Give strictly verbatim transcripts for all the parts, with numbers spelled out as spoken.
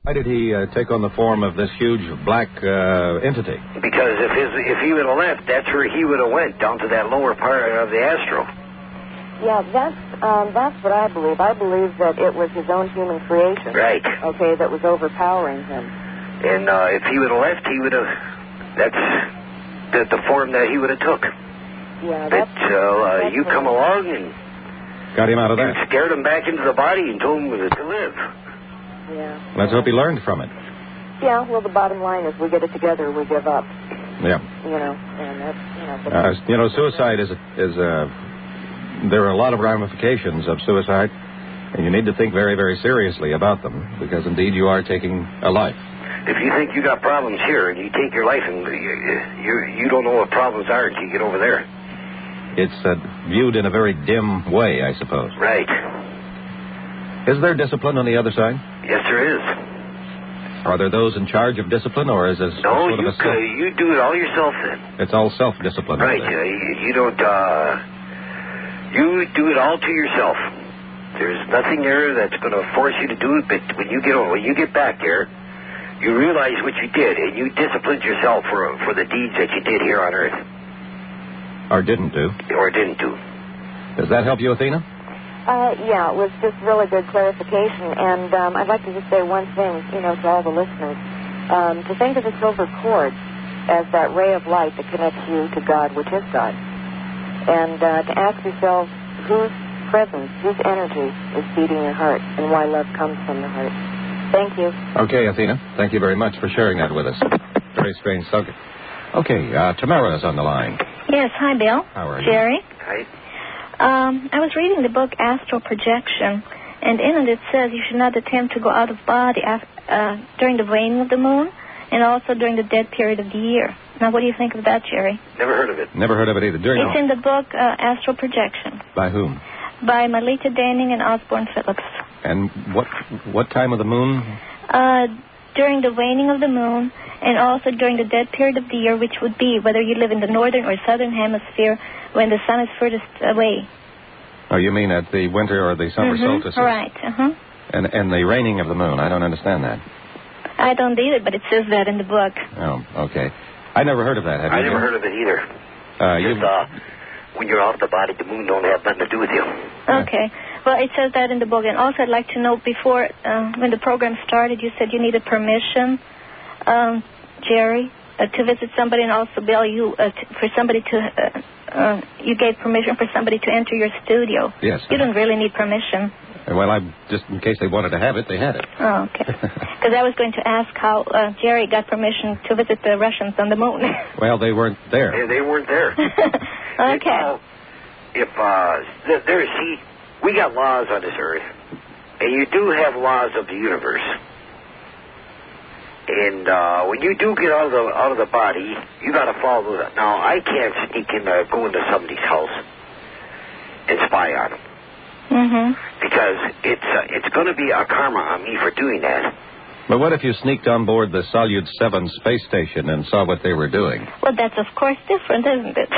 Why did he uh, take on the form of this huge black uh, entity? Because if his if he would have left, that's where he would have went, down to that lower part of the astral. Yeah, that's um, that's what I believe. I believe that it was his own human creation. Right. Okay, that was overpowering him. And uh, if he would have left, he would have. That's the, the form that he would have took. Yeah. But That's, uh, uh, that's you come along and got him out of and that. scared him back into the body and told him to live. Yeah. Let's hope he learned from it. Yeah. Well, the bottom line is, we get it together, we give up. Yeah. You know, and that's you know. Uh, you know, suicide is a, is a. There are a lot of ramifications of suicide, and you need to think very, very seriously about them, because indeed you are taking a life. If you think you got problems here and you take your life and you you, you don't know what problems are until you get over there. It's uh, viewed in a very dim way, I suppose. Right. Is there discipline on the other side? Yes, there is. Are there those in charge of discipline, or is this No, sort you of a self... uh, you do it all yourself then. It's all self-discipline. Right. Uh, you, you don't. Uh, you do it all to yourself. There's nothing there that's going to force you to do it. But when you get when you get back there, you realize what you did, and you disciplined yourself for for the deeds that you did here on Earth. Or didn't do. Or didn't do. Does that help you, Athena? Uh, yeah, it was just really good clarification. And um, I'd like to just say one thing, you know, to all the listeners. Um, to think of the silver cord as that ray of light that connects you to God, which is God. And uh, to ask yourself whose presence, whose energy is feeding your heart, and why love comes from the heart. Thank you. Okay, Athena. Thank you very much for sharing that with us. Very strange subject. Okay, uh, Tamara is on the line. Yes, hi, Bill. How are you? Jerry. Right. Um, I was reading the book Astral Projection, and in it it says you should not attempt to go out of body af- uh, during the waning of the moon and also during the dead period of the year. Now, what do you think of that, Jerry? Never heard of it. Never heard of it either. During It's in the book uh, Astral Projection. By whom? By Melita Daning and Osborne Phillips. And what what time of the moon? Uh, during the waning of the moon and also during the dead period of the year, which would be whether you live in the northern or southern hemisphere when the sun is furthest away. Oh, you mean at the winter or the summer mm-hmm. solstice? Right, uh-huh. And, and the waning of the moon. I don't understand that. I don't either, but it says that in the book. Oh, okay. I never heard of that. Have I you? never heard of it either. Uh, Just, uh, when you're off the body, the moon don't have nothing to do with you. Okay. Well, it says that in the book. And also, I'd like to know, before, uh, when the program started, you said you needed permission, um, Jerry, uh, to visit somebody, and also, Bill, you, uh, t- for somebody to, uh, uh, you gave permission for somebody to enter your studio. Yes. You don't really need permission. Well, I just in case they wanted to have it, they had it. Oh, okay. Because I was going to ask how uh, Jerry got permission to visit the Russians on the moon. Well, they weren't there. They, they weren't there. Okay. You know, if, uh, th- there, see, we got laws on this earth, and you do have laws of the universe. And uh, when you do get out of the out of the body, you got to follow that. Now, I can't sneak in, uh, go into somebody's house and spy on them. Mm-hmm. Because it's uh, it's going to be a karma on me for doing that. But what if you sneaked on board the Salyut seven space station and saw what they were doing? Well, that's, of course, different, isn't it?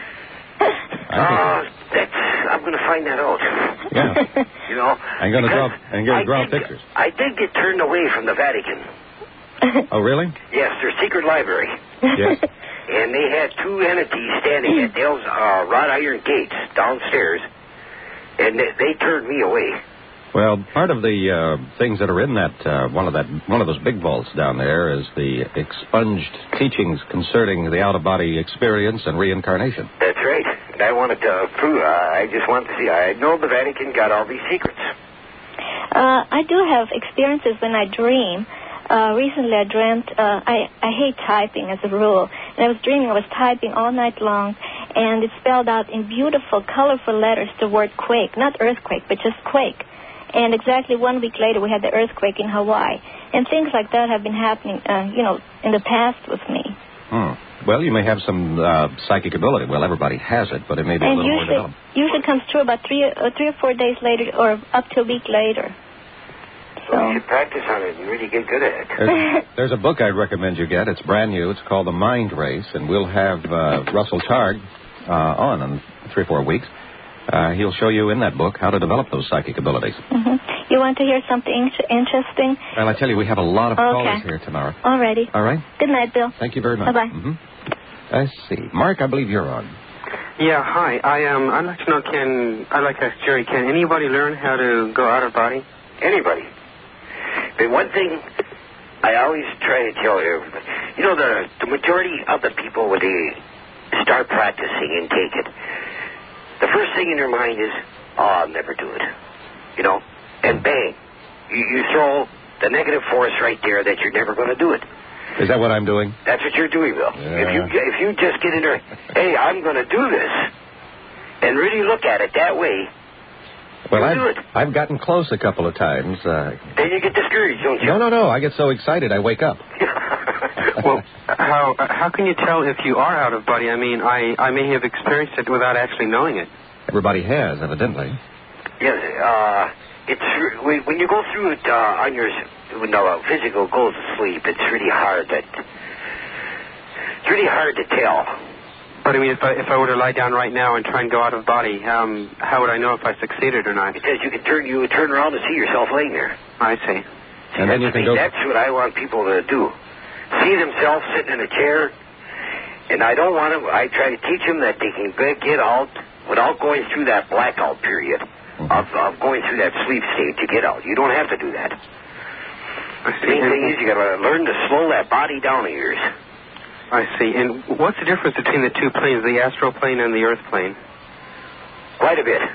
Uh, that's, I'm going to find that out. Yeah. You know? I'm going to draw, I'm going to draw did, pictures. I did get turned away from the Vatican. Oh, really? Yes, their secret library. Yes. And they had two entities standing at those uh, wrought iron gates downstairs, and they, they turned me away. Well, part of the uh, things that are in that uh, one of that one of those big vaults down there is the expunged teachings concerning the out-of-body experience and reincarnation. That's right. And I wanted to prove. Uh, I just wanted to see. I know the Vatican got all these secrets. Uh, I do have experiences when I dream. Uh, recently I dreamt, uh, I, I hate typing as a rule, and I was dreaming I was typing all night long, and it spelled out in beautiful, colorful letters the word quake, not earthquake, but just quake. And exactly one week later we had the earthquake in Hawaii. And things like that have been happening, uh, you know, in the past with me. Hmm. Well, you may have some uh, psychic ability. Well, everybody has it, but it may be and a little usually, more developed. usually comes true about three, uh, three or four days later, or up to a week later. So you should practice on it and really get good at it. There's, there's a book I'd recommend you get. It's brand new. It's called The Mind Race, and we'll have uh, Russell Targ uh, on in three or four weeks. Uh, he'll show you in that book how to develop those psychic abilities. Mm-hmm. You want to hear something in- interesting? Well, I tell you, we have a lot of Okay. callers here tomorrow. Alrighty. All right? Good night, Bill. Thank you very much. Bye-bye. Mm-hmm. Let's see. Mark, I believe you're on. Yeah, hi. I um, I'd like to know, can I'd like to ask Jerry, can anybody learn how to go out of body? Anybody. But one thing I always try to tell everybody, you know, the, the majority of the people, when they start practicing and take it, the first thing in their mind is, oh, I'll never do it. You know? And bang. You, you throw the negative force right there that you're never going to do it. Is that what I'm doing? That's what you're doing, Bill. Yeah. If you if you just get in there, hey, I'm going to do this, and really look at it that way, Well, you I've, do it. I've gotten close a couple of times. Uh, Then you get discouraged, don't you? no, no, no. I get so excited I wake up. Well, how how can you tell if you are out of body? I mean, I, I may have experienced it without actually knowing it. Everybody has, evidently. Yes, uh, it's when when you go through it uh, on your when the physical goes to sleep, it's really hard that it's really hard to tell. But I mean, if I if I were to lie down right now and try and go out of body, um, how would I know if I succeeded or not? Because you can turn you turn around and see yourself laying there. I see. And then you can go. That's what I want people to do. See themselves sitting in a chair, and I don't want them. I try to teach them that they can get out without going through that blackout period Mm-hmm. of, of going through that sleep state to get out. You don't have to do that. I The see. main thing And, is you got to learn to slow that body down of yours. I see. And what's the difference between the two planes, the astral plane and the earth plane? Quite a bit.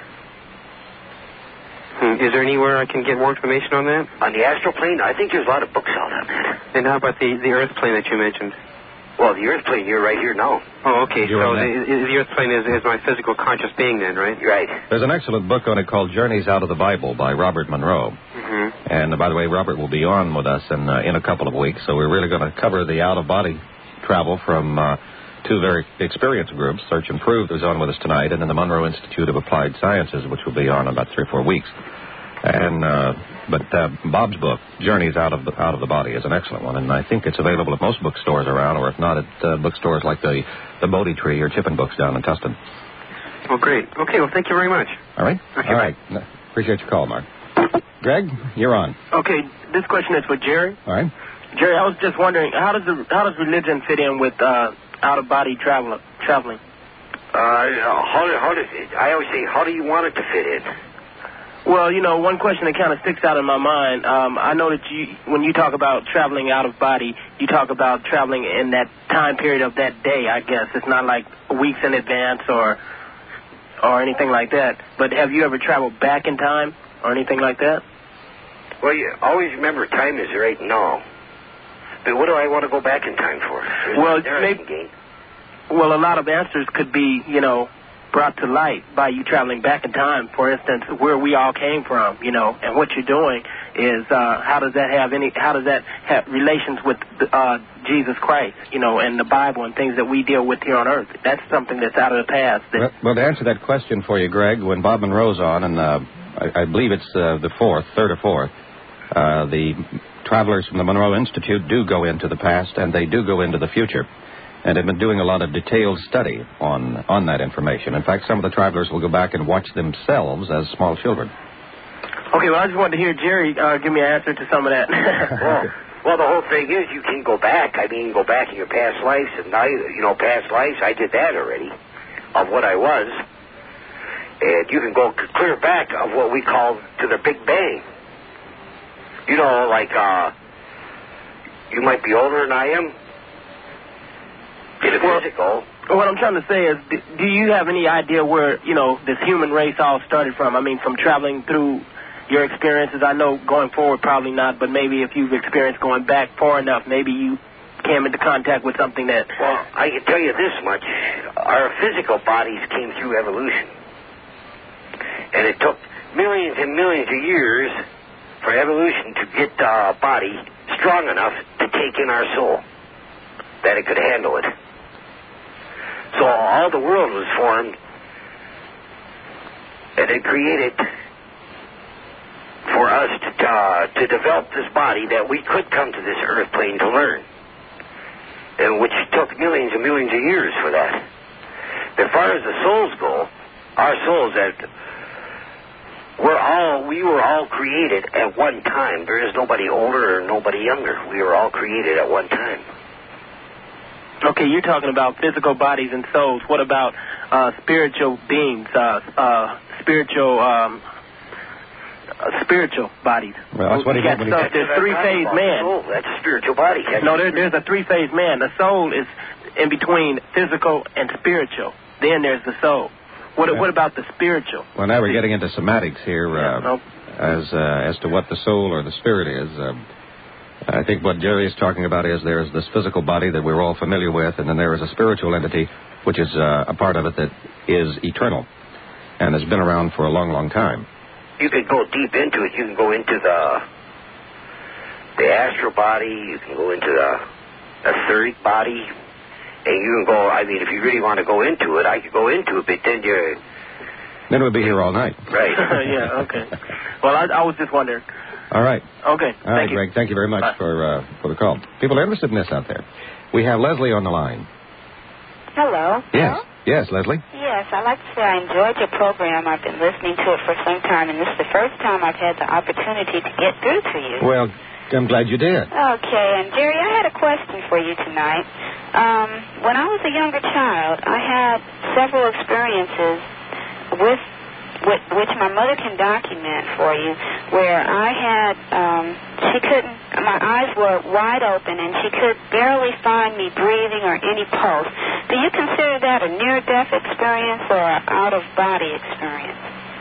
Hmm. Is there anywhere I can get more information on that? On the astral plane, I think there's a lot of books out on that. And how about the, the earth plane that you mentioned? Well, the earth plane, you're right here now. Oh, okay. You're So on the, the earth plane is, is my physical conscious being then, right? You're right. There's an excellent book on it called Journeys Out of the Bible by Robert Monroe. Mm-hmm. And, uh, by the way, Robert will be on with us in, uh, in a couple of weeks, so we're really going to cover the out-of-body travel from uh, two very experienced groups. Search and Prove is on with us tonight, and then the Monroe Institute of Applied Sciences, which will be on in about three or four weeks. And uh, but uh, Bob's book, Journeys Out of the, Out of the Body, is an excellent one, and I think it's available at most bookstores around, or if not, at uh, bookstores like the the Bodie Tree or Chippin Books down in Tustin. Oh, great. Okay, well, thank you very much. All right? Okay, All right. No, appreciate your call, Mark. Greg, you're on. Okay, this question is for Jerry. All right. Jerry, I was just wondering, how does the how does religion fit in with uh, out of body travel traveling? Uh, how, how does it, I always say, how do you want it to fit in? Well, you know, one question that kind of sticks out in my mind. Um, I know that you, when you talk about traveling out of body, you talk about traveling in that time period of that day. I guess it's not like weeks in advance or or anything like that. But have you ever traveled back in time or anything like that? Well, you always remember time is right now. But what do I want to go back in time for? There's Well, there I maybe- can gain. Well, a lot of answers could be, you know, brought to light by you traveling back in time. For instance, where we all came from, you know, and what you're doing is uh, how does that have any? How does that have relations with uh, Jesus Christ, you know, and the Bible and things that we deal with here on Earth? That's something that's out of the past. That, Well, well, to answer that question for you, Greg, when Bob Monroe's on, and uh, I, I believe it's uh, the fourth, third or fourth, uh, the travelers from the Monroe Institute do go into the past, and they do go into the future. And have been doing a lot of detailed study on, on that information. In fact, some of the travelers will go back and watch themselves as small children. okay, well, I just wanted to hear Jerry uh, give me an answer to some of that. well, well, the whole thing is you can go back. I mean, go back in your past lives, and I, you know, past lives. I did that already, of what I was, and you can go c- clear back of what we call to the Big Bang. You know, like uh, you might be older than I am. In the Well- physical. What I'm trying to say is, d- do you have any idea where, you know, this human race all started from? I mean, from traveling through your experiences. I know going forward probably not, but maybe if you've experienced going back far enough, maybe you came into contact with something that... Well, I can tell you this much. Our physical bodies came through evolution. And it took millions and millions of years for evolution to get a body strong enough to take in our soul, that it could handle it. So all the world was formed and it created for us to, uh, to develop this body that we could come to this earth plane to learn, and which took millions and millions of years for that. As far as the souls go, our souls that we're all, we were all created at one time. There is nobody older or nobody younger. We were all created at one time. Okay, you're talking about physical bodies and souls. What about uh, spiritual beings, uh, uh, spiritual, um, uh, spiritual bodies? Well, that's what he got meant when he stuff. said- There's three-phase man. Soul, that's a spiritual body. That's No, there, there's a three-phase man. The soul is in between physical and spiritual. Then there's the soul. What, Yeah. what about the spiritual? Well, now we're getting into semantics here uh, Yeah, nope. as uh, as to what the soul or the spirit is. Um, I think what Jerry is talking about is there's this physical body that we're all familiar with, and then there is a spiritual entity, which is uh, a part of it that is eternal and has been around for a long, long time. You can go deep into it. You can go into the the astral body. You can go into the etheric body. And you can go, I mean, if you really want to go into it, I could go into it, but then you're... Then we'll be here all night. Right. Yeah, okay. Well, I, I was just wondering. All right. Okay, All right, thank you. Greg, thank you very much Bye. for uh, for the call. People are interested in this out there. We have Leslie on the line. Hello. Yes. Yes, Leslie. Yes, I'd like to say I enjoyed your program. I've been listening to it for some time, and this is the first time I've had the opportunity to get through to you. Well, I'm glad you did. Okay, and Jerry, I had a question for you tonight. Um, when I was a younger child, I had several experiences with, with which my mother can document for you, where I had, um, she couldn't, my eyes were wide open, and she could barely find me breathing or any pulse. Do you consider that a near-death experience or an out-of-body experience?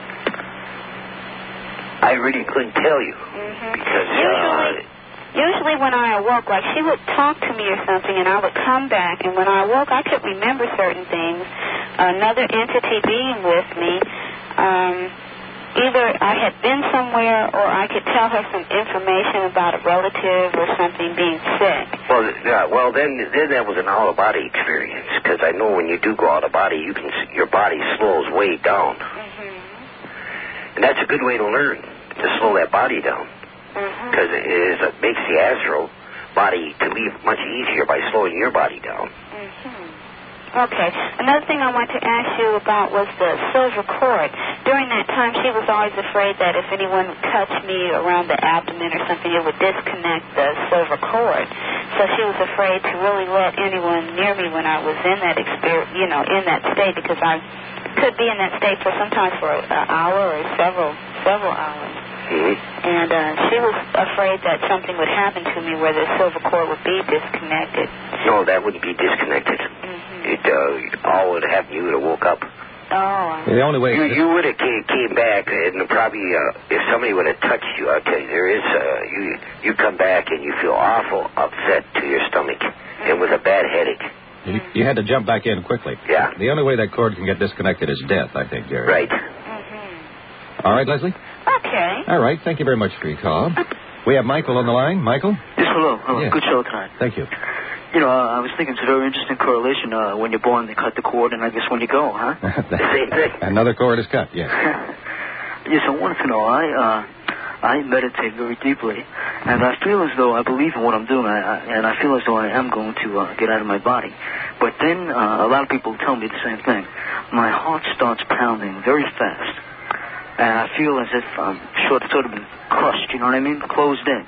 I really couldn't tell you. Mm-hmm. Because, Usually, uh... Usually when I awoke, like she would talk to me or something, and I would come back, and when I awoke, I could remember certain things. Another entity being with me, um, either I had been somewhere or I could tell her some information about a relative or something being sick. Well, yeah, well, then, then that was an out-of-body experience, because I know when you do go out-of-body, you can see your body slows way down. Mm-hmm. And that's a good way to learn, to slow that body down. Because it, is, it makes the astral body to leave much easier by slowing your body down. Mm-hmm. Okay. Another thing I wanted to ask you about was the silver cord. During that time, she was always afraid that if anyone touched me around the abdomen or something, it would disconnect the silver cord. So she was afraid to really let anyone near me when I was in that experience, you know, in that state, because I could be in that state for sometimes for an hour or several, several hours. Mm-hmm. And uh, she was afraid that something would happen to me where the silver cord would be disconnected. No, that wouldn't be disconnected. Mm-hmm. It uh, all would have happen. You would have woke up. Oh. The only way... You, you would have came, came back, and probably uh, if somebody would have touched you, I'll tell you, there is, uh, you you come back and you feel awful upset to your stomach and with a bad headache. You, you had to jump back in quickly. Yeah. The only way that cord can get disconnected is death, I think, Jerry. Right. Mm-hmm. All right, Leslie? Okay. All right. Thank you very much for your call. We have Michael on the line. Michael? Yes, hello. hello. Yes. Good show tonight. Thank you. You know, uh, I was thinking it's a very interesting correlation. Uh, when you're born, they cut the cord, and I guess when you go, huh? Same thing. Another cord is cut, yes. Yes, I wanted to know. I uh, I meditate very deeply, and I feel as though I believe in what I'm doing, I, I, and I feel as though I am going to uh, get out of my body. But then uh, a lot of people tell me the same thing. My heart starts pounding very fast, and I feel as if I'm sort of, sort of been crushed, you know what I mean? Closed in.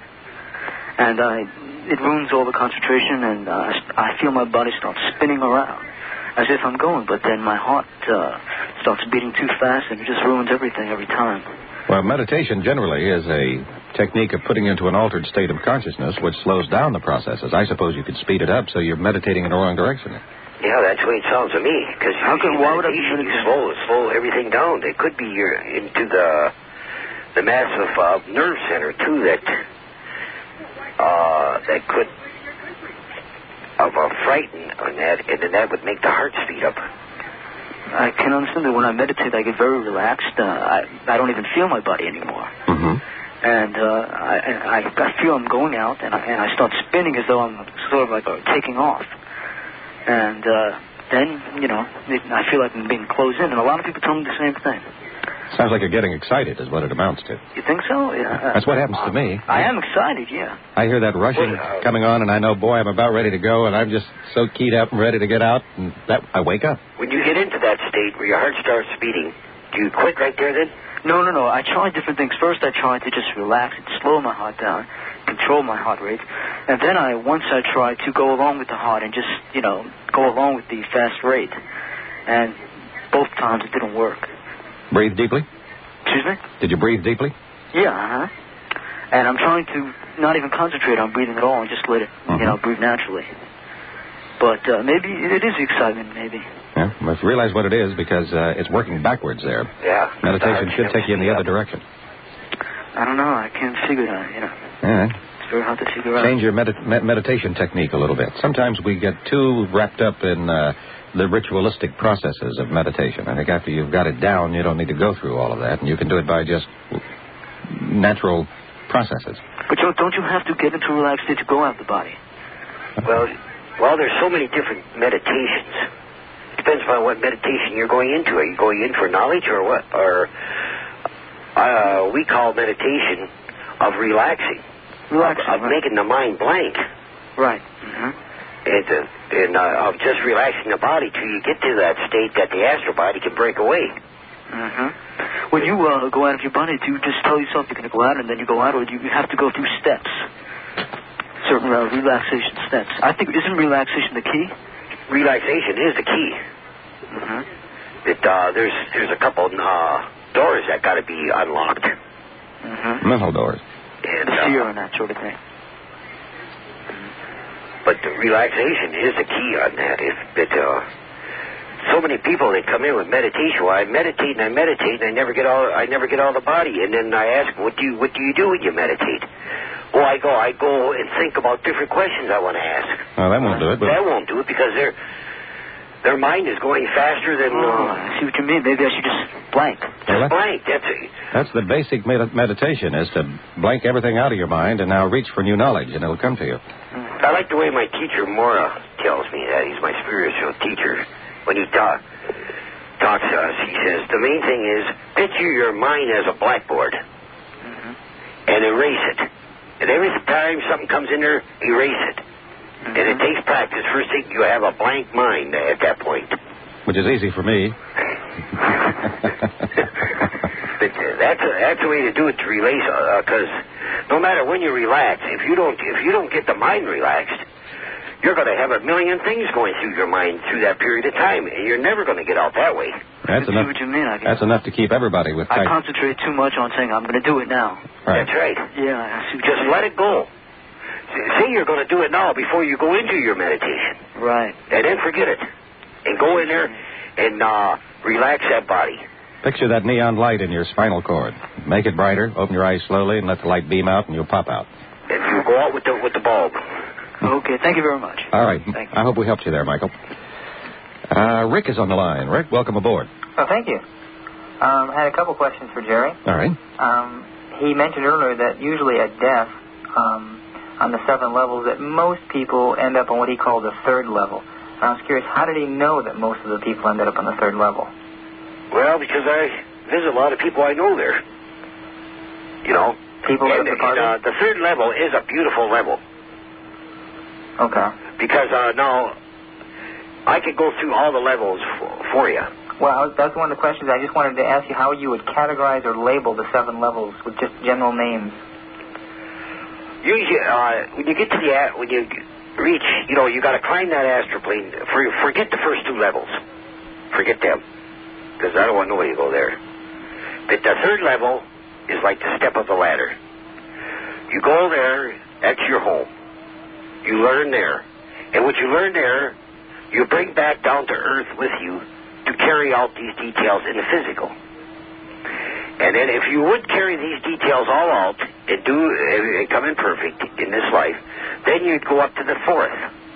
And I, it ruins all the concentration, and uh, I feel my body starts spinning around as if I'm going, but then my heart uh, starts beating too fast, and it just ruins everything every time. Well, meditation generally is a technique of putting you into an altered state of consciousness, which slows down the processes. I suppose you could speed it up so you're meditating in the wrong direction. Yeah, that's the way it sounds to me. Because How can- why would I be you meditating? slow, slow everything down. It could be you're into the the massive uh, nerve center too that uh, that could of uh, frighten on that, and then that would make the heart speed up. I can understand that when I meditate, I get very relaxed. Uh, I, I don't even feel my body anymore. Mm-hmm. And uh, I, I, I feel I'm going out, and I, and I start spinning as though I'm sort of like uh, taking off. And uh, then, you know, it, I feel like I'm being closed in, and a lot of people tell me the same thing. Sounds like you're getting excited is what it amounts to. You think so? Yeah. That's what happens to me. I am excited, yeah. I hear that rushing Well, uh, coming on, and I know, boy, I'm about ready to go, and I'm just so keyed up and ready to get out, and that I wake up. When you get into that state where your heart starts beating, do you quit right there then? No, no, no. I tried different things. First, I tried to just relax and slow my heart down, control my heart rate. And then I, once I tried to go along with the heart and just, you know, go along with the fast rate. And both times it didn't work. Breathe deeply? Excuse me? Did you breathe deeply? Yeah, uh-huh. And I'm trying to not even concentrate on breathing at all and just let it, mm-hmm. you know, breathe naturally. But uh, maybe it is excitement, maybe. Yeah, must realize what it is because uh, it's working backwards there. Yeah. Meditation should take you in the other direction. I don't know. I can't figure it out, you know. Yeah. It's very hard to figure out. Change your med- med- meditation technique a little bit. Sometimes we get too wrapped up in uh, the ritualistic processes of meditation. I think after you've got it down, you don't need to go through all of that, and you can do it by just natural processes. But don't, don't you have to get into a relaxed state to go out the body? Well, well, there's so many different meditations. Depends upon what meditation you're going into. Are you going in for knowledge or what? Or uh, we call meditation of relaxing, relaxing of, of right. making the mind blank. Right. Mm-hmm. And, uh, and uh, of just relaxing the body till you get to that state that the astral body can break away. Mm-hmm. When you uh, go out of your body, do you just tell yourself you're going to go out and then you go out, or do you have to go through steps? Certain uh, relaxation steps. I think, isn't relaxation the key? Relaxation is the key. Mm-hmm. It, uh, there's there's a couple uh, doors that got to be unlocked. Mm-hmm. Mental doors. And, the uh, fear and that sort of thing. But the relaxation is the key on that. If that uh, so many people that come in with meditation, well, I meditate and I meditate and I never get all I never get all the body. And then I ask, what do you what do you do when you meditate? Oh, I go I go and think about different questions I want to ask. Well, that won't do it. But... That won't do it because their their mind is going faster than. Oh, uh, I see what you mean. Maybe I should just blank. Just well, blank. That's a, that's the basic med- meditation is to blank everything out of your mind and now reach for new knowledge and it'll come to you. I like the way my teacher Mora tells me that. He's my spiritual teacher. When he talk, talks to us, he says the main thing is picture your mind as a blackboard mm-hmm. and erase it. And every time something comes in there, erase it. Mm-hmm. And it takes practice. First thing, you have a blank mind at that point. Which is easy for me. But that's a, that's a way to do it to release. Because uh, no matter when you relax, if you don't if you don't get the mind relaxed, you're going to have a million things going through your mind through that period of time, and you're never going to get out that way. That's I enough. see what you mean. I That's enough to keep everybody with tight. I concentrate too much on saying I'm going to do it now. Right. That's right. Yeah, I see what Just you let it go. Say you're going to do it now before you go into your meditation. Right. And then forget it. And go in there and uh, relax that body. Picture that neon light in your spinal cord. Make it brighter, open your eyes slowly, and let the light beam out, and you'll pop out. And you go out with the with the bulb. Okay, thank you very much. All right. Thank you. I hope we helped you there, Michael. Uh, Rick is on the line. Rick, welcome aboard. Oh, thank you. Um, I had a couple questions for Jerry. All right. Um, he mentioned earlier that usually at death, um, on the seven levels, that most people end up on what he called the third level. And I was curious, how did he know that most of the people ended up on the third level? Well, because I visit a lot of people I know there. You know. People and, that and, uh, the third level is a beautiful level. Okay. Because uh, now I could go through all the levels for, for you. Well, that's one of the questions. I just wanted to ask you how you would categorize or label the seven levels with just general names. Usually, uh, when you get to the when you reach, you know, you got to climb that astral plane. For, forget the first two levels. Forget them, because I don't want nobody to go there. But the third level is like the step of the ladder. You go there, that's your home. You learn there, and what you learn there, you bring back down to earth with you to carry out these details in the physical. And then if you would carry these details all out and do and come in perfect in this life, then you'd go up to the fourth,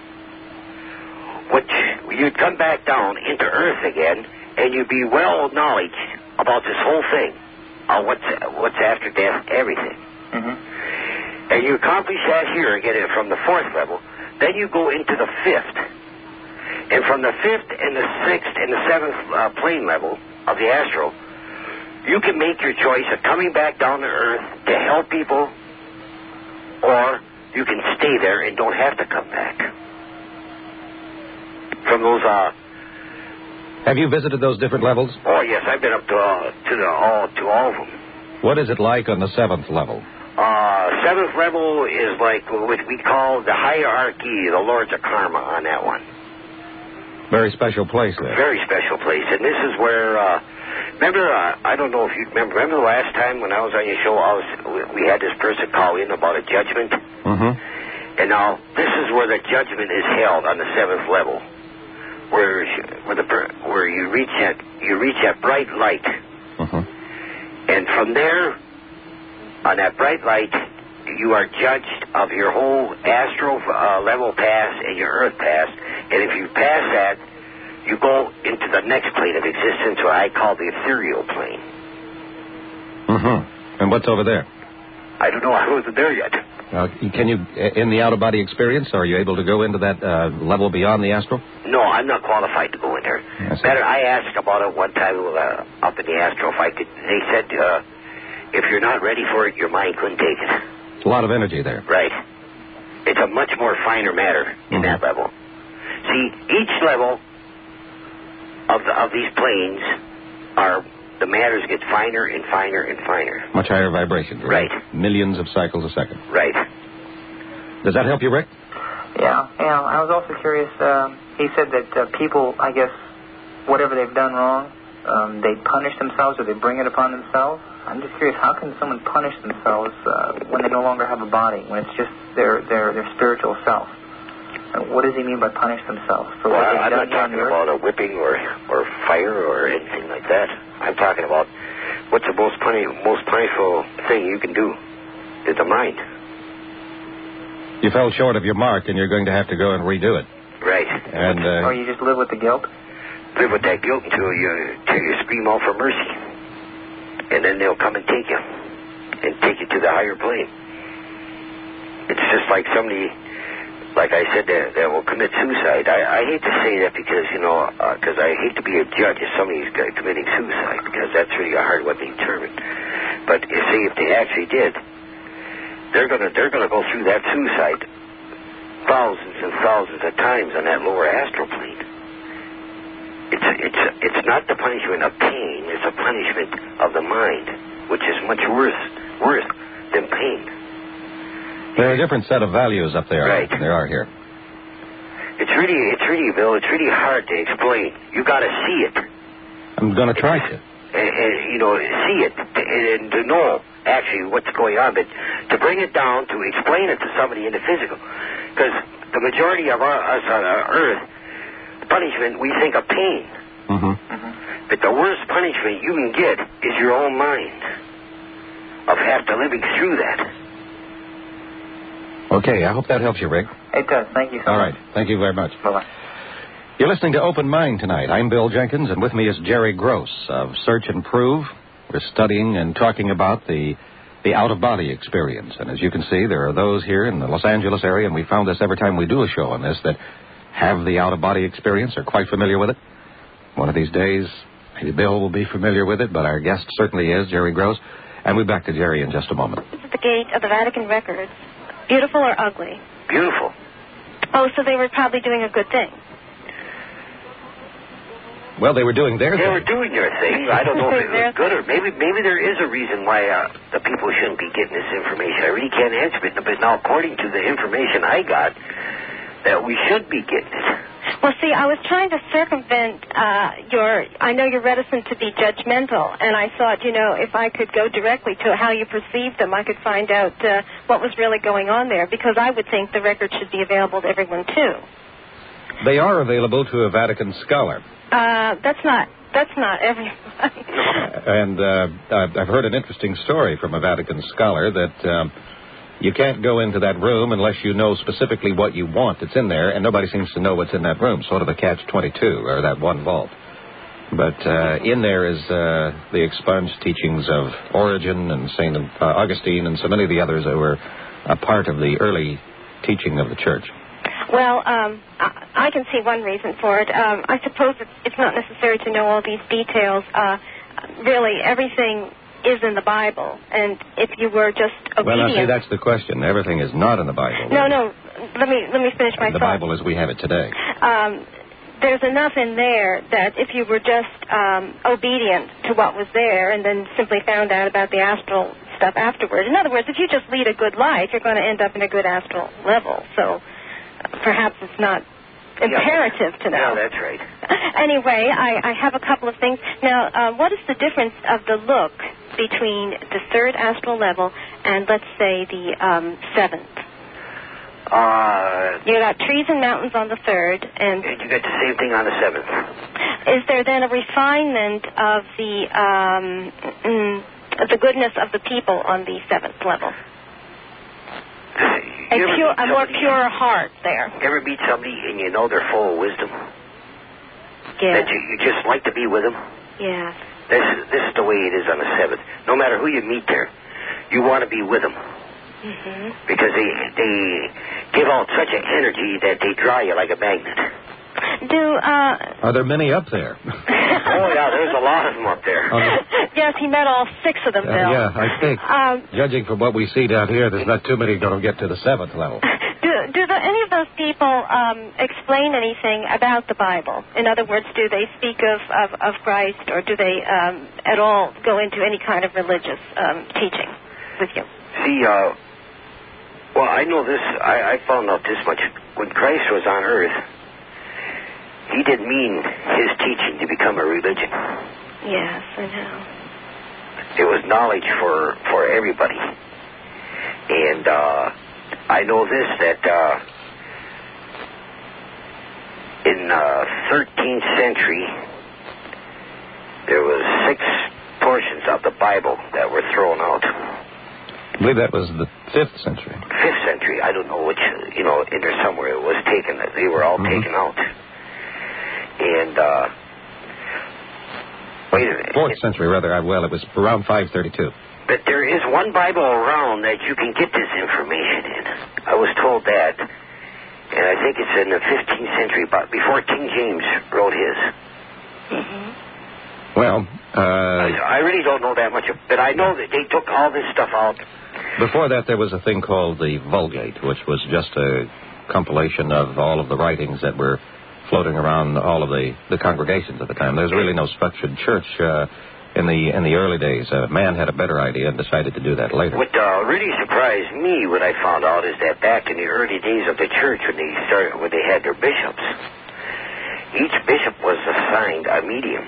which you'd come back down into earth again, and you'd be well knowledge about this whole thing, on what's what's after death, everything. Mm-hmm. And you accomplish that here, get it from the fourth level. Then you go into the fifth, and from the fifth and the sixth and the seventh uh, plane level of the astral, you can make your choice of coming back down to earth to help people, or you can stay there and don't have to come back. From those uh, Have you visited those different levels? Oh, yes, I've been up to, uh, to, the, all, to all of them. What is it like on the seventh level? Uh, seventh level is like what we call the hierarchy, the Lords of Karma on that one. Very special place there. Very special place. And this is where, uh, remember, uh, I don't know if you remember, remember the last time when I was on your show, I was, we had this person call in about a judgment? Mm-hmm. And now, this is where the judgment is held on the seventh level, where where, the, where you reach that, you reach that bright light. Mm-hmm. And from there, on that bright light, you are judged of your whole astral uh, level pass and your earth pass. And if you pass that, you go into the next plane of existence, what I call the ethereal plane. Mm-hmm. And what's over there? I don't know. I wasn't there yet. Uh, can you, in the out-of-body experience, are you able to go into that uh, level beyond the astral? No, I'm not qualified to go in there. I Better, I asked about it one time uh, up in the astral. If I could, they said, uh, if you're not ready for it, your mind couldn't take it. A lot of energy there. Right. It's a much more finer matter in mm-hmm. that level. See, each level of the, of these planes are, the matters get finer and finer and finer. Much higher vibrations. Right. Millions of cycles a second. Right. Does that help you, Rick? Yeah, yeah. I was also curious. Um, he said that uh, people, I guess, whatever they've done wrong, um, they punish themselves or they bring it upon themselves. I'm just curious, how can someone punish themselves uh, when they no longer have a body, when it's just their their, their spiritual self? Uh, what does he mean by punish themselves? For well, what they've I'm done not talking about a whipping or, or fire or anything like that. I'm talking about what's the most, puni- most punishful thing you can do is the mind. You fell short of your mark, and you're going to have to go and redo it. Right. And uh, or you just live with the guilt? Live with that guilt until you, until you scream out for mercy. And then they'll come and take you and take you to the higher plane. It's just like somebody, like I said, that, that will commit suicide. I, I hate to say that because, you know, because uh, I hate to be a judge if somebody's committing suicide, because that's really a hard one to determine. But you see, if they actually did, they're gonna they're gonna go through that suicide thousands and thousands of times on that lower astral plane. It's it's it's not the punishment of pain. It's a punishment of the mind, which is much worse worse than pain. There are a different set of values up there. Right. There are here. It's really it's really Bill. It's really hard to explain. You got to see it. I'm going to try to. And, and you know, see it and, and to know actually what's going on, but to bring it down to explain it to somebody in the physical, because the majority of our, us on our Earth. Punishment, we think of pain. Mm-hmm. Mm-hmm. But the worst punishment you can get is your own mind of after living through that. Okay, I hope that helps you, Rick. It does. Thank you so All much. right. Thank you very much. Bye-bye. You're listening to Open Mind tonight. I'm Bill Jenkins, and with me is Jerry Gross of Search and Prove. We're studying and talking about the the out-of-body experience. And as you can see, there are those here in the Los Angeles area, and we found this every time we do a show on this, that have the out-of-body experience, are quite familiar with it. One of these days, maybe Bill will be familiar with it, but our guest certainly is, Jerry Gross. And we'll be back to Jerry in just a moment. This is the gate of the Vatican records. Beautiful or ugly? Beautiful. Oh, so they were probably doing a good thing. Well, they were doing their they thing. They were doing their thing. I don't know if it was good or maybe maybe there is a reason why uh, the people shouldn't be getting this information. I really can't answer it, but now according to the information I got, that we should be getting it. Well, see, I was trying to circumvent uh, your, I know you're reticent to be judgmental, and I thought, you know, if I could go directly to how you perceive them, I could find out uh, what was really going on there, because I would think the record should be available to everyone, too. They are available to a Vatican scholar. Uh, that's not, that's not everyone. And uh, I've heard an interesting story from a Vatican scholar that... Um, You can't go into that room unless you know specifically what you want that's in there, and nobody seems to know what's in that room, sort of a catch twenty-two, or that one vault. But uh, in there is uh, the expunged teachings of Origen and Saint uh, Augustine and so many of the others that were a part of the early teaching of the Church. Well, um, I, I can see one reason for it. Um, I suppose it's, it's not necessary to know all these details. Uh, really, everything is in the Bible, and if you were just obedient... Well, now, see, that's the question. Everything is not in the Bible. No, no, let me let me finish my the thought. The Bible as we have it today. Um, there's enough in there that if you were just um, obedient to what was there and then simply found out about the astral stuff afterward. In other words, if you just lead a good life, you're going to end up in a good astral level. So uh, perhaps it's not imperative yeah, to know. Yeah, that's right. Anyway, I, I have a couple of things. Now, uh, what is the difference of the look between the third astral level and, let's say, the um, seventh? Uh, you got trees and mountains on the third, and you got the same thing on the seventh. Is there then a refinement of the um, mm, the goodness of the people on the seventh level? A, pure, a more pure heart there. Ever meet somebody and you know they're full of wisdom? Yeah. That you, you just like to be with them? Yeah. This, this is the way it is on the seventh. No matter who you meet there, you want to be with them. Mm-hmm. Because they they give out such an energy that they draw you like a magnet. Do, uh... Are there many up there? Oh, yeah, there's a lot of them up there. Okay. Yes, he met all six of them, uh, Bill. Yeah, I think, um, judging from what we see down here, there's not too many going to get to the seventh level. Do, do the, any of those people um, explain anything about the Bible? In other words, do they speak of, of, of Christ, or do they um, at all go into any kind of religious um, teaching with you? See, uh... Well, I know this, I, I found out this much. When Christ was on earth, he didn't mean his teaching to become a religion. Yes, I know. It was knowledge for, for everybody. And uh, I know this, that uh, in the thirteenth century, there was six portions of the Bible that were thrown out. I believe that was the fifth century. Fifth century. I don't know which, you know, in there somewhere it was taken. They were all mm-hmm. taken out. And, uh, wait a minute. Fourth century, rather. Well, it was around five thirty-two. But there is one Bible around that you can get this information in. I was told that. And I think it's in the fifteenth century, but before King James wrote his. Mm-hmm. Well, uh... I, I really don't know that much, but I know that they took all this stuff out. Before that, there was a thing called the Vulgate, which was just a compilation of all of the writings that were floating around all of the, the congregations at the time. There was really no structured church uh, in the in the early days. Uh, man had a better idea and decided to do that later. What uh, really surprised me, what I found out, is that back in the early days of the church, when they started, when they had their bishops, each bishop was assigned a medium.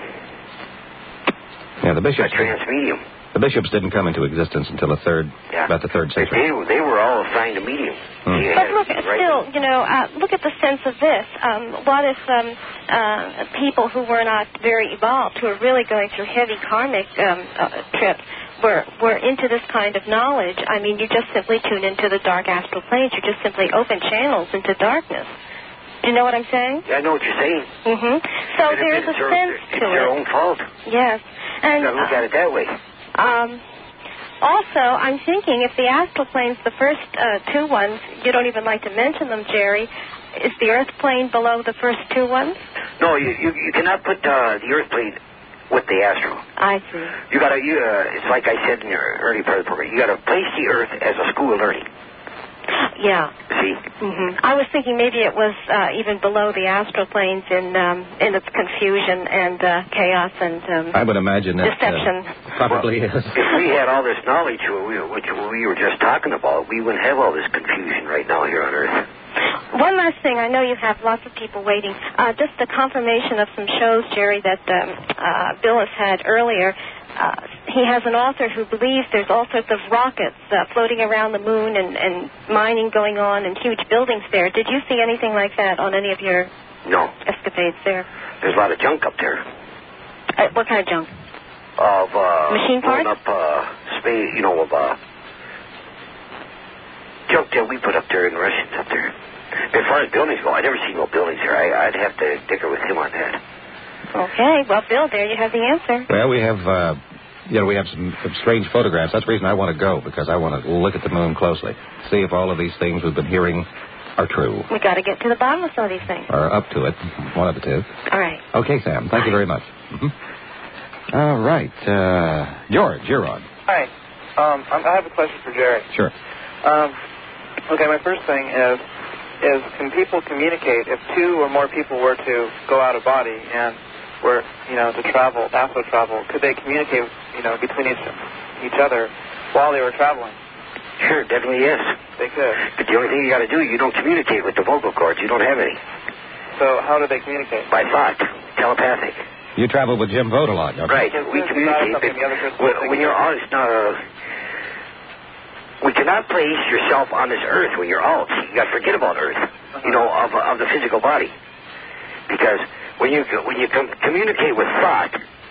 Yeah, the bishops. A transmedium. The bishops didn't come into existence until the third, yeah. about the third century. They, they were all assigned a medium. Hmm. But look, still, you know, uh, look at the sense of this. Um, what if um, uh, people who were not very evolved, who are really going through heavy karmic um, uh, trips, were were into this kind of knowledge? I mean, you just simply tune into the dark astral planes. You just simply open channels into darkness. Do you know what I'm saying? Yeah, I know what you're saying. Mm-hmm. So and there's a their, sense it's to it. It's their own fault. Yes. And, you gotta look uh, at it that way. Um, also, I'm thinking if the astral planes, the first uh, two ones, you don't even like to mention them, Jerry, is the earth plane below the first two ones? No, you you, you cannot put uh, the earth plane with the astral. I see. You gotta, you, uh, it's like I said in your early part of the program, you gotta place the earth as a school of learning. Yeah. See? Mm-hmm. I was thinking maybe it was uh, even below the astral planes in um, in its confusion and uh, chaos and um, I would imagine that deception. Uh, probably well, is. If we had all this knowledge, which we were just talking about, we wouldn't have all this confusion right now here on Earth. One last thing. I know you have lots of people waiting. Uh, just a confirmation of some shows, Jerry, that um, uh, Bill has had earlier. Uh, he has an author who believes there's all sorts of rockets uh, floating around the moon and, and mining going on and huge buildings there. Did you see anything like that on any of your no. escapades there? There's a lot of junk up there. Uh, what kind of junk? Of uh, machine parts? up uh, space, you know, of uh, junk that we put up there in Russians up there. As far as buildings go, I never seen no buildings here. I, I'd have to dicker with him on that. Okay, well, Bill, there you have the answer. Well, we have, uh, you know, we have some, some strange photographs. That's the reason I want to go, because I want to look at the moon closely, see if all of these things we've been hearing are true. We got to get to the bottom of some of these things. Or up to it, one of the two. All right. Okay, Sam. Thank Bye. you very much. Mm-hmm. All right, uh, George, you're on. Hi. Um, I have a question for Jerry. Sure. Um, okay, my first thing is, is, can people communicate if two or more people were to go out of body and were, you know, to travel, astral travel? Could they communicate, you know, between each, each other while they were traveling? Sure, definitely yes. They could. But the only thing you got to do, you don't communicate with the vocal cords. You don't have any. So how do they communicate? By thought, telepathic. You travel with Jim Vogt a lot, don't you? Right. We communicate. But when, when you're on, it's not a... We cannot place yourself on this earth when you're out. You got to forget about earth, uh-huh. you know, of, of the physical body. Because when you when you com- communicate with thought,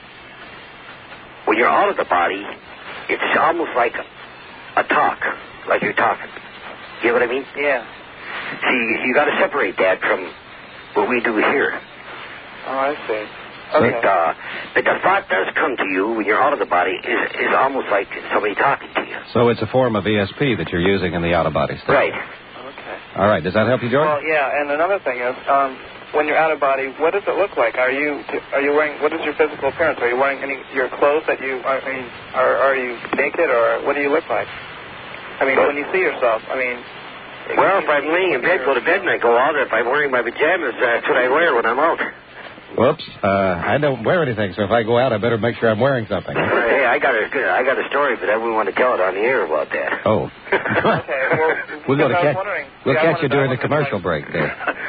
when you're out of the body, it's almost like a, a talk, like you're talking. You know what I mean? Yeah. See, you got to separate that from what we do here. Oh, I see. Okay. But, uh, but the thought does come to you when you're out of the body is is almost like somebody talking to you. So it's a form of E S P that you're using in the out-of-body state. Right. Okay. All right. Does that help you, George? Well, yeah. And another thing is, um, when you're out of body, what does it look like? Are you are you wearing? What is your physical appearance? Are you wearing any your clothes that you? I mean, are are you naked or what do you look like? I mean, well, when you see yourself, I mean. Well, if I'm laying in bed, go to bed, and I go out. If I'm wearing my pajamas, that's what I wear when I'm out. Whoops, uh, I don't wear anything, so if I go out, I better make sure I'm wearing something. Hey, I got a I got a story, but I wouldn't want to tell it on the air about that. Oh. Okay, well, we'll go to catch, we'll see, catch you during the commercial break there.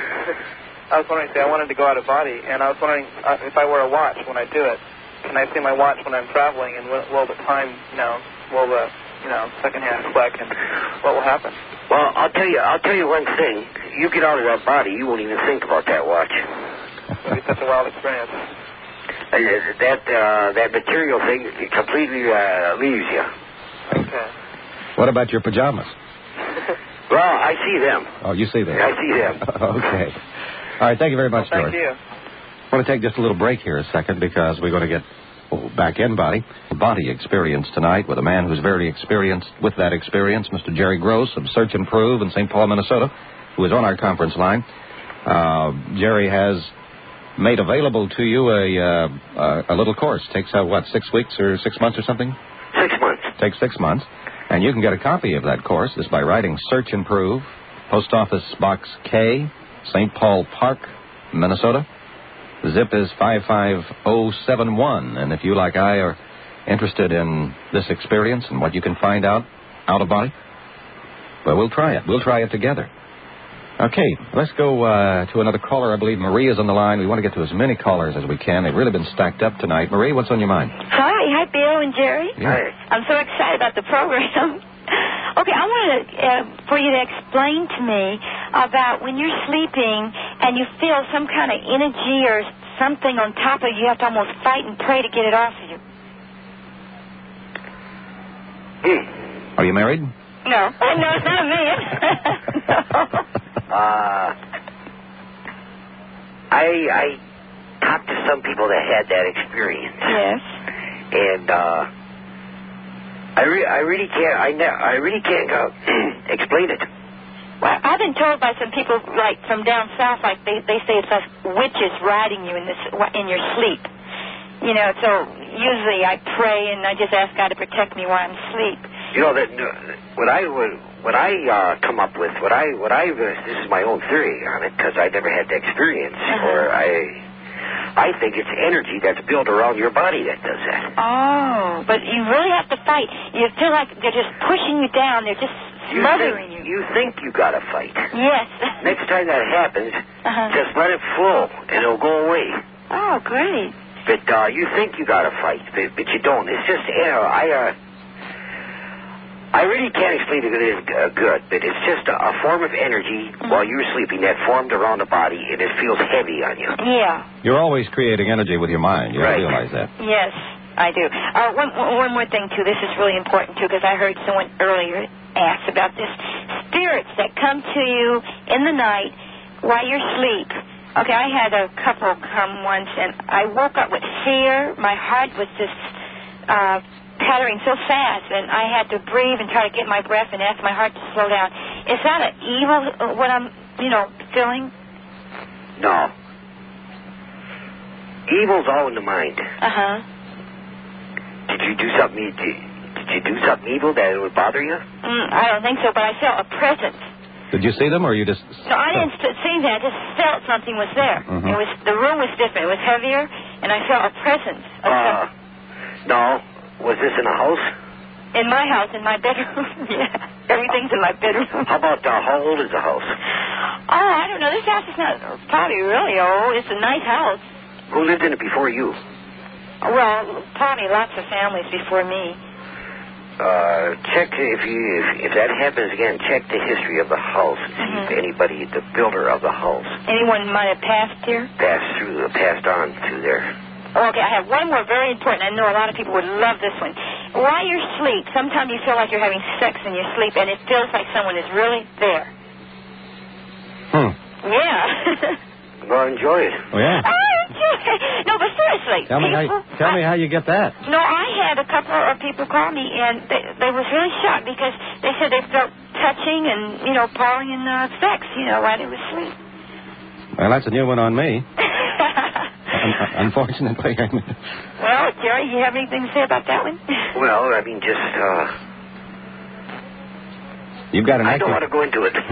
I was wondering, see, I wanted to go out of body, and I was wondering uh, if I wear a watch when I do it, can I see my watch when I'm traveling, and will, will the time, you know, will the, you know, second hand click, and what will happen? Well, I'll tell you, I'll tell you one thing. You get out of that body, you won't even think about that watch. It'll be such a wild experience. Uh, that uh, that material thing completely uh, leaves you. Okay. What about your pajamas? Well, I see them. Oh, you see them? I see them. Okay. All right, thank you very much, well, George. Thank you. I want to take just a little break here a second because we're going to get back in body. Body experience tonight with a man who's very experienced with that experience, Mister Jerry Gross of Search and Prove in Saint Paul, Minnesota, who is on our conference line. Uh, Jerry has made available to you a uh, a little course. Takes, uh, what, six weeks or six months or something? Six months. Takes six months. And you can get a copy of that course just by writing Search and Prove, Post Office Box K, Saint Paul Park, Minnesota. The zip is five five zero seven one. And if you, like I, are interested in this experience and what you can find out out of body, well, we'll try it. We'll try it together. Okay, let's go uh, to another caller. I believe Marie is on the line. We want to get to as many callers as we can. They've really been stacked up tonight. Marie, what's on your mind? Hi. Hi, Bill and Jerry. Yeah. I'm so excited about the program. Okay, I wanted uh, for you to explain to me about when you're sleeping and you feel some kind of energy or something on top of you, you have to almost fight and pray to get it off of you. Hmm. Are you married? No. No, it's not a man. No. Uh, I I talked to some people that had that experience. Yes. And uh, I re- I really can't I ne- I really can't uh, explain it. Well, I've been told by some people, like from down south, like they they say it's like witches riding you in this in your sleep. You know, so usually I pray and I just ask God to protect me while I'm asleep. You know that uh, what I would. What I uh, come up with, what I, what I, uh, this is my own theory on it because I never had the experience, uh-huh. or I, I think it's energy that's built around your body that does that. Oh, but you really have to fight. You feel like they're just pushing you down. They're just smothering you. Think, you. You think you got to fight. Yes. Next time that happens, uh-huh. just let it flow, and it'll go away. Oh, great. But uh, you think you got to fight, but, but you don't. It's just, you know, I. Uh, I really can't explain it uh, good, but it's just a, a form of energy mm-hmm. while you're sleeping that formed around the body, and it feels heavy on you. Yeah. You're always creating energy with your mind. You right. realize that. Yes, I do. Uh, one, one more thing, too. This is really important, too, because I heard someone earlier ask about this. Spirits that come to you in the night while you're asleep. Okay, I had a couple come once, and I woke up with fear. My heart was just... Uh, pattering so fast, and I had to breathe and try to get my breath and ask my heart to slow down. Is that an evil, what I'm, you know, feeling? No. Evil's all in the mind. Uh-huh. Did you do something, did, did you do something evil that it would bother you? Mm, I don't think so, but I felt a presence. Did you see them, or you just... No, I didn't st- see that. I just felt something was there. Mm-hmm. It was the room was different. It was heavier, and I felt a presence. Of Uh, some- no. Was this in a house? in my house, in my bedroom. Yeah, everything's in my bedroom. How about uh, how old is the house? Oh, I don't know. This house is not probably really old. It's a nice house. Who lived in it before you? Well, probably lots of families before me. Uh, check if you if, if that happens again. Check the history of the house. See Mm-hmm. if anybody, the builder of the house, Anyone might have passed here? passed through, passed on through there. Oh, okay, I have one more very important. I know a lot of people would love this one. While you're asleep, sometimes you feel like you're having sex in your sleep, and it feels like someone is really there. Hmm. Yeah. Well, enjoy it. Oh, yeah. No, but seriously. Tell me how. people- Tell me how you get that. No, I had a couple of people call me, and they, they were really shocked because they said they felt touching and, you know, pawing and uh, sex, you know, while they were asleep. Well, that's a new one on me. Un- unfortunately. Well, Jerry, you have anything to say about that one? Well, I mean, just uh, You've got an I active. don't want to go into it.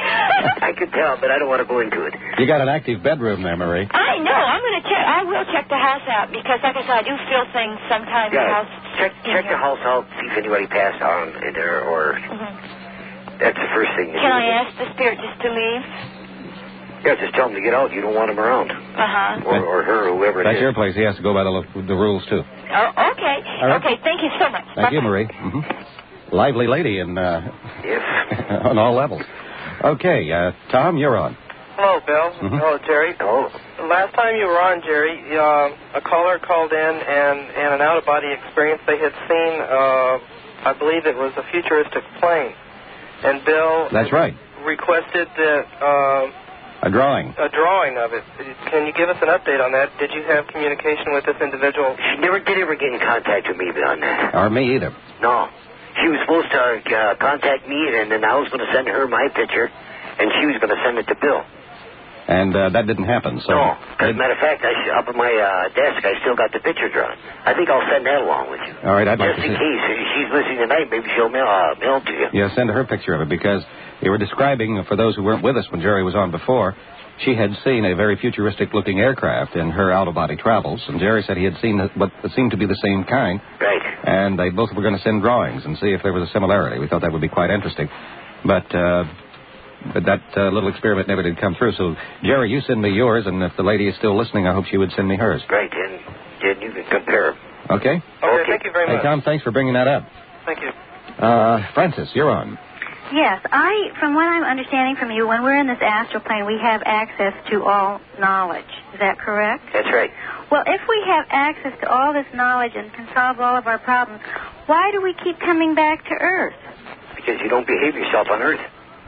I can tell, but I don't want to go into it. You got an active bedroom there, Marie. I know. I'm going to check. I will check the house out because, like I said, I do feel things sometimes in the Yeah, house. check check the house out, see if anybody passed on in there, or Mhm. that's the first thing. to Can do. I ask the spirit just to leave? Yeah, just tell them to get out. You don't want them around, Uh-huh. or, or her, or whoever it That's is. your place. He has to go by the, lo- the rules, too. Oh, okay. All right. Okay, thank you so much. Thank you, Bye-bye. Marie. hmm Lively lady in, uh, Yes. on all levels. Okay, uh, Tom, you're on. Hello, Bill. Mhm. Hello, Jerry. Oh, Last time you were on, Jerry, uh, a caller called in and, and an out-of-body experience. They had seen, uh, I believe it was a futuristic plane. And Bill That's right. requested that uh, A drawing. a drawing of it. Can you give us an update on that? Did you have communication with this individual? she never did ever get in contact with me on that. Or me either. No. She was supposed to uh, contact me, and then I was going to send her my picture, and she was going to send it to Bill. And uh, that didn't happen, so... No. As a matter of fact, I, up at my uh, desk, I still got the picture drawn. I think I'll send that along with you. All right, I'd like Just to in see... case. If she's listening tonight, maybe she'll mail, uh, mail it to you. Yeah, send her a picture of it, because they were describing, for those who weren't with us when Jerry was on before, she had seen a very futuristic-looking aircraft in her out-of-body travels, and Jerry said he had seen what seemed to be the same kind. Right. And they both were going to send drawings and see if there was a similarity. We thought that would be quite interesting. But, uh, but that uh, little experiment never did come through. So, Jerry, you send me yours, and if the lady is still listening, I hope she would send me hers. Right, and, and you can compare them. Okay? Okay, thank you very Hey, much. Tom, thanks for bringing that up. Thank you. Uh, Francis, you're on. Yes, I, from what I'm understanding from you, when we're in this astral plane, we have access to all knowledge. Is that correct? That's right. Well, if we have access to all this knowledge and can solve all of our problems, why do we keep coming back to Earth? Because you don't behave yourself on Earth.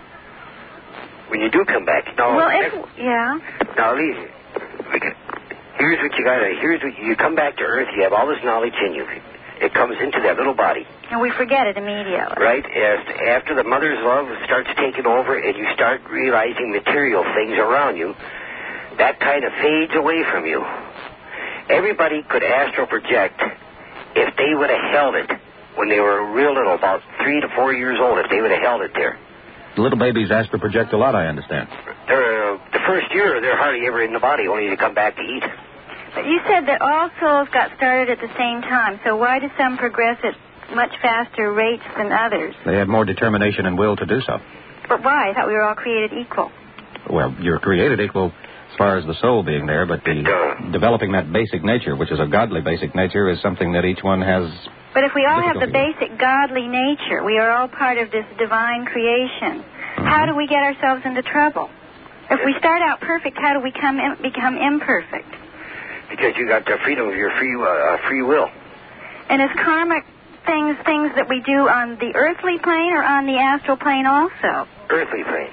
When you do come back. Now, well, if, yeah. Now, listen. Here's what you got to, here's what you come back to Earth, you have all this knowledge in you. It comes into that little body. And we forget it immediately. Right? As, after the mother's love starts taking over and you start realizing material things around you, that kind of fades away from you. Everybody could astral project if they would have held it when they were real little, about three to four years old, if they would have held it there. Little babies astral project a lot, I understand. They're, the first year, they're hardly ever in the body, only to come back to eat. But you said that all souls got started at the same time, so why do some progress at much faster rates than others? They have more determination and will to do so. But why? I thought we were all created equal. Well, you're created equal as far as the soul being there, but the uh, developing that basic nature, which is a godly basic nature, is something that each one has. But if we all have the difficulty basic godly nature, we are all part of this divine creation. Mm-hmm. How do we get ourselves into trouble? If we start out perfect, how do we come in, become imperfect? Because you got the freedom of your free uh, free will. And is karmic things things that we do on the earthly plane or on the astral plane also? Earthly plane.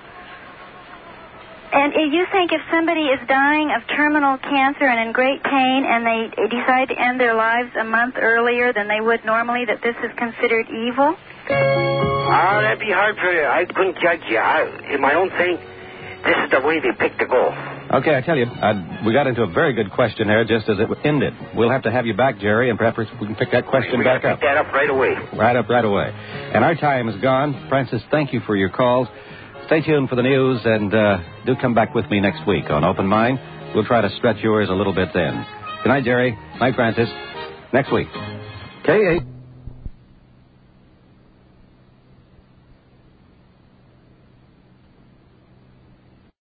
And if you think if somebody is dying of terminal cancer and in great pain and they decide to end their lives a month earlier than they would normally, that this is considered evil? Ah, that'd be hard for you. I couldn't judge you. I, in my own thing, this is the way they picked to go. Okay, I tell you, uh, we got into a very good question there just as it ended. We'll have to have you back, Jerry, and perhaps we can pick that question we back gotta up. Pick that up right away. Right up, right away. And our time is gone. Francis, thank you for your calls. Stay tuned for the news, and uh, do come back with me next week on Open Mind. We'll try to stretch yours a little bit then. Good night, Jerry. Night, Francis. Next week. K eight.